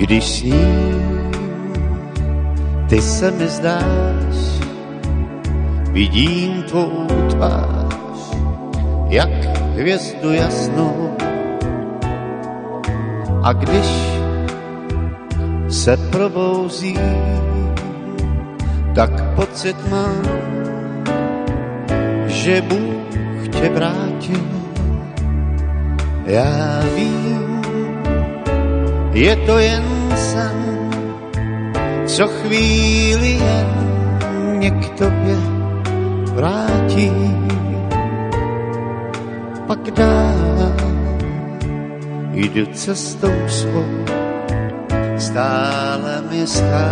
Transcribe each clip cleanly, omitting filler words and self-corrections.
Když sním, ty se mi zdáš, vidím tvou tvář, jak hvězdu jasnou. A když se probouzí, tak pocit mám, že Bůh tě vrátil. Já vím, je to jen sen, co chvíli jen mě k tobě vrátí. Pak dál jdu cestou svou, stále mi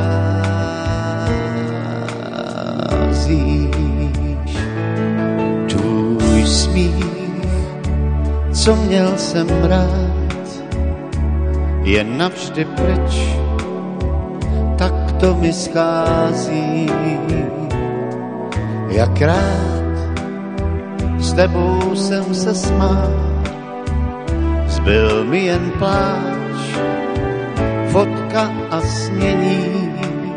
scházíš. Tvůj smích, co měl jsem rád, je navždy pryč, tak to mi schází. Jak rád s tebou jsem se smál, zbyl mi jen pláč, fotka a snění.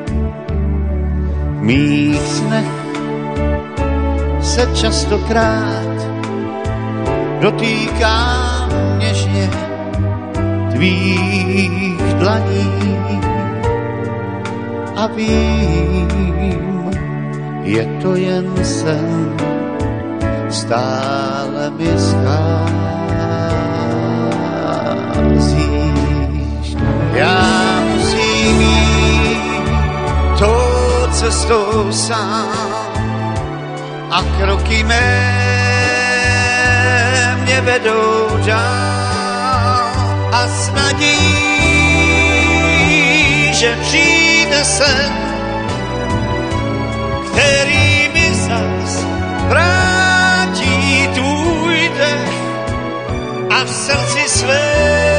V mých snech se častokrát dotýkám něžně tvých dlaní a vím, je to jen sen, stále mi scházíš. Já musím jít tou cestou sám a kroky mé mě vedou dál a s nadějí, že přijde sen, který mi zas vrátí tvůj dech a v srdci své